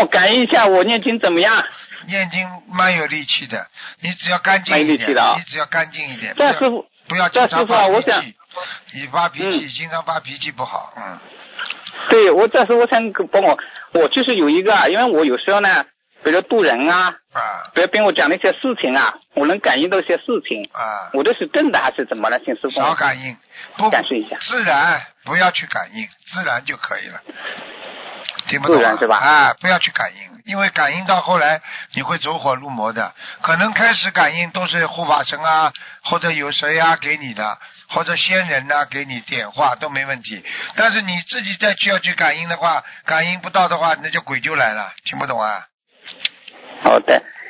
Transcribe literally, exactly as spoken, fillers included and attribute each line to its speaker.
Speaker 1: 我感应一下我念经怎么样？
Speaker 2: 念经蛮有力气的，你只要干净一点，
Speaker 1: 蛮有力气的啊
Speaker 2: 你只要干净一点。
Speaker 1: 这师傅，
Speaker 2: 不要
Speaker 1: 这师傅啊，我想，
Speaker 2: 你发脾气，
Speaker 1: 嗯、
Speaker 2: 经常发脾气不好，嗯。
Speaker 1: 对，我这时候我想帮我，我就是有一个啊，因为我有时候呢，比如渡人啊，
Speaker 2: 啊，
Speaker 1: 比如跟我讲那些事情啊，我能感应到一些事情
Speaker 2: 啊，
Speaker 1: 我这是真的还是怎么了？请师傅
Speaker 2: 少感应，不
Speaker 1: 感受一下，
Speaker 2: 自然不要去感应，自然就可以了。听不懂、啊、
Speaker 1: 自然是吧？
Speaker 2: 啊，不要去感应，因为感应到后来你会走火入魔的。可能开始感应都是护法神啊，或者有谁啊给你的，或者仙人呐、啊、给你点化都没问题。但是你自己再去要去感应的话，感应不到的话，那就鬼就来了。听不懂啊？
Speaker 1: 好的，